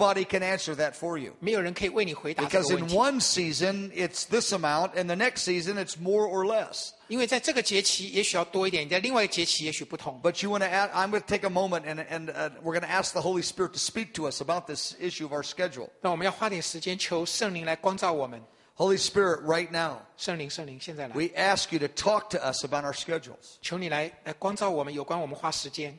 Nobody can answer that for you. 没有人可以为你回答这 Because 个问 in 题， one season, it's this amount, and the next season, it's more or less. 因为在这个节期也许要多一点，在另外一个节期也许不同。 But you want to add, I'm going to take a moment, and we're going to ask the Holy Spirit to speak to us about this issue of our schedule. 那我们要花点时间求圣灵来光照我们。 Holy Spirit, right now, 圣灵，现在来， we ask you to talk to us about our schedules. 求你来光照我们，有关我们花时间。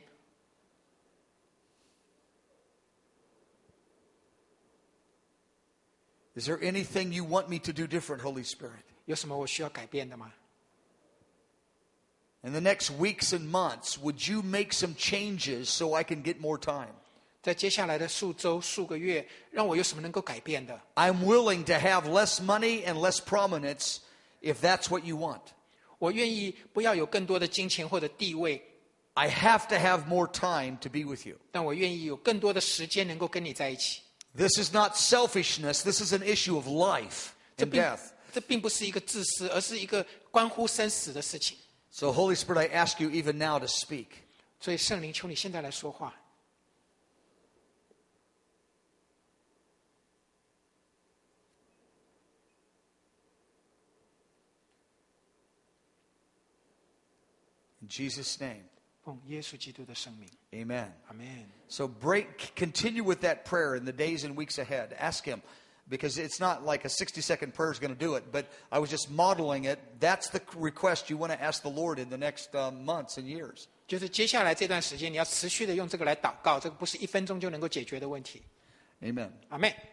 Is there anything you want me to do different, Holy Spirit? 有什么我需要改变的吗？ In the next weeks and months, would you make some changes so I can get more time? 在接下来的数周、数个月，让我有什么能够改变的？ I'm willing to have less money and less prominence if that's what you want. 我愿意不要有更多的金钱或者地位， I have to have more time to be with you. 但我愿意有更多的时间能够跟你在一起。 This is not selfishness. This is an issue of life 这 and 并 death. 这并不是一个自私，而是一个关乎生死的事情。 So, Holy Spirit, I ask you even now to speak. 所以圣灵，求你现在来说话。 In Jesus' name, 奉耶稣基督的圣名， amen. 阿门。 So continue with that prayer in the days and weeks ahead. Ask him, because it's not like a 60-second prayer is going to do it, but I was just modeling it. That's the request you want to ask the Lord in the next months and years. 就是接下来这段时间，你要持续的用这个来祷告，这个不是1分钟就能够解决的问题。 Amen. 阿门。